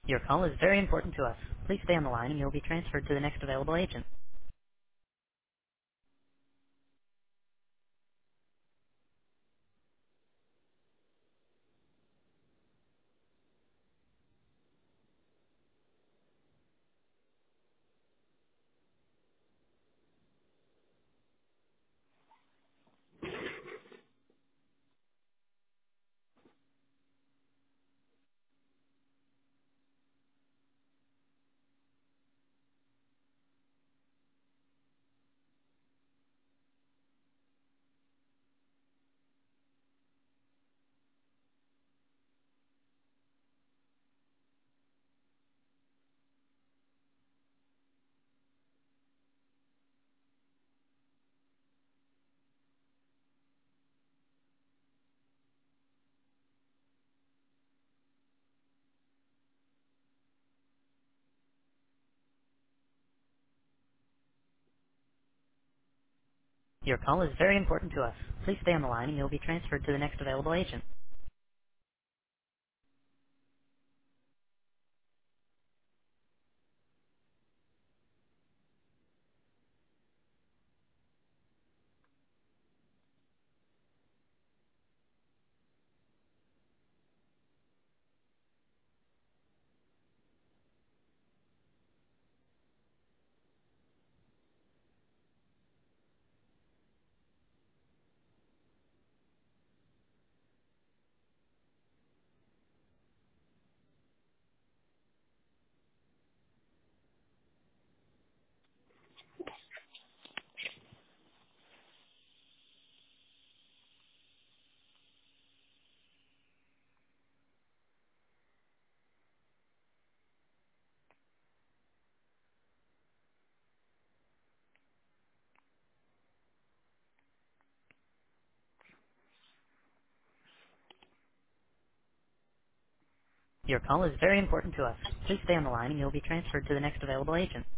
Your call is very important to us. Please stay on the line and you'll be transferred to the next available agent. Your call is very important to us. Please stay on the line and you'll be transferred to the next available agent. Your call is very important to us. Please stay on the line and you'll be transferred to the next available agent.